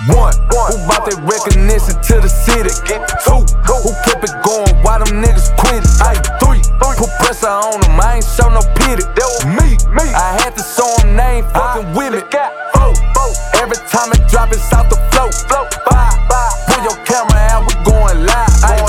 One, who brought that recognition to the city? Two, who kept it going while them niggas quit it? Three, put pressure on them, I ain't show no pity. That was me, I had to show them they ain't fucking with me. Four, every time it drop, it's off the float. Five, pull your camera out, we going live.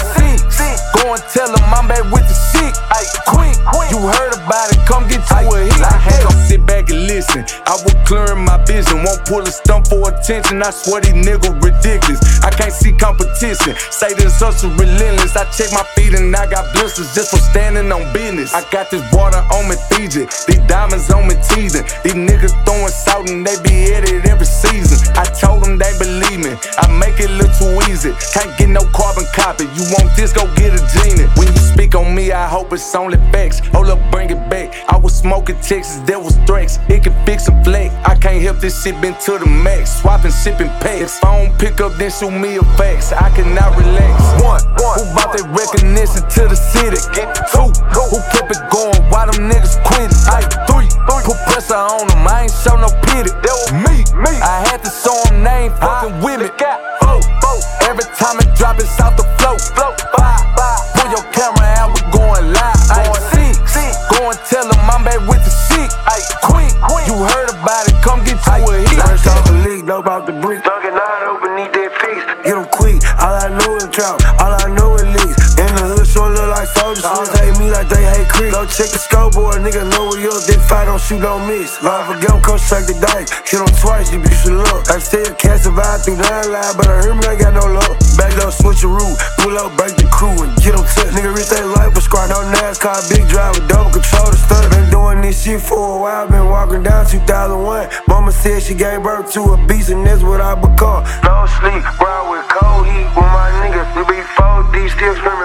Six, go and tell them I'm back with the shit. Quick, you heard about it, come get you a hit. I had to sit back and listen, I was clearing my vision. Won't pull a stunt for attention, I swear these niggas ridiculous. I can't see competition, say this hustle relentless. I check my feet and I got blisters just for standing on business. I got this water on me Fiji, these diamonds on me teasing. These niggas throwing salt and they be at it every season. I told them they believe me, I make it look too easy. Can't get no carbon copy, you want this, go get a genie. When you speak on me, I hope it's only facts. Hold up, bring it back. I was smoking Texas, there was threats. It can fix a flake, I can't help this shit been to the max. Swapping, shipping packs. If I don't pick up, then shoot me a fax. I cannot relax. One, who brought that recognition to the city? Two, who kept it going while them niggas quit it? Three, put pressure on them, I ain't show no pity. That was me, I had to show them they ain't fucking with me. Four, every time it drop, it's off the float. Five, pull your camera out, we going live. Six, go and tell them I'm back with the shit. Quick, you heard about it, come get you a hit. Last off the league, know about the brick. Dunkin' out open, need that fix. Get them quick, all I know is trap, all I know is leaks. In the hood, sure look like soldiers. Some hate me like they hate Creek. Go check the scope, boy, nigga know where you're. This fight, don't shoot, don't miss. Line for game, come strike the dice. Hit them twice, you should look. I still can't survive through 9 line, but I heard me, I got no luck. Back up, switch a route, pull up, break the crew, and get them touch. Nigga reach their life, but squad no NASCAR, big driver, double control the stunt. Been doing this shit for a while, been walking down 2001. Mama said she gave birth to a beast, and that's what I become. No sleep, ride with cold heat with my niggas. We be 4D, still screaming.